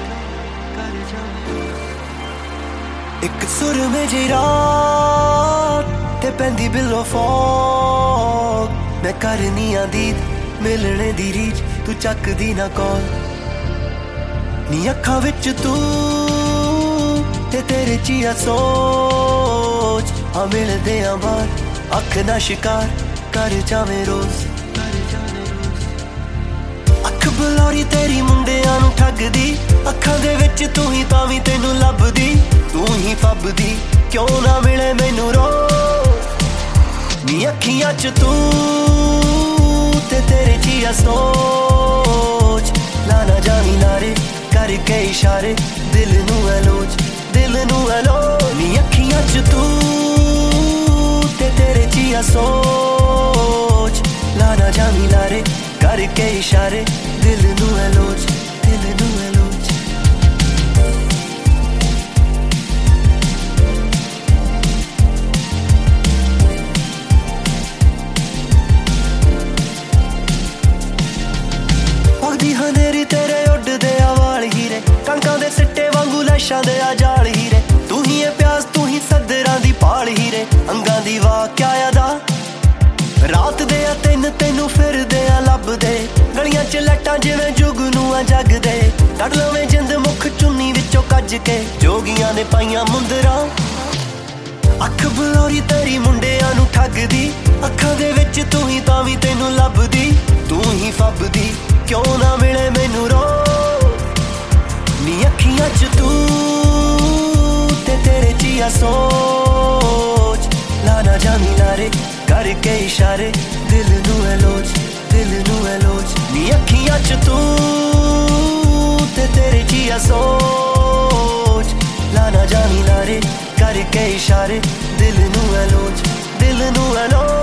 एक सुर में जी रात ते पैंदी बिलो फॉग मैं करनी आंदीद मिलने दी रीच तू चकदी ना कॉल नी अखां विच तू ते तेरे चिया सोच आ मिलदे आ बार अख ना शिकार कर जावें रोज अख बुलारी तेरी मुंडियां नूं ठगदी अखां दे विच तू ही तां वी तैनूं लभदी तू ही फबदी क्यों ना मिले मैनू रो नी अखियां च तू ते तेरे चिया सोच लाना जावी नारे करके इशारे दिल नू एलोच नी अखियां च तू ते तेरे चिया सोच लाना जावी नारे करके इशारे दिल नू एलोच हनेरी तेरे उड़दे आवाल हीरे कणकां दे सिट्टे वांगू लैशां दे आ जाल हीरे तू ही है प्यास तू ही सदरां दी पाल हीरे अंगां दी वाह क्या अदा रात दे आ तैनू फिरदे आ लभदे गलियां च लट्टां जिवें जुगनू आ जगदे कढ लवें जिंद मुख चुन्नी विचों कज के जोगियां ने पाईयां मुंदरां अख बुलारी तेरी मुंडियां नूं ठगदी अखां दे विच तू ही तां वी तैनूं लभदी तू ही फबदी क्यों ना मिले मैनू रो नी अखियां च तू ते तेरे चिया सोच लाना जावी नारे करके इशारे दिल नू एलोच नी अखियां च तू ते तेरे चिया सोच लाना जावी नारे करके इशारे दिल नू एलोच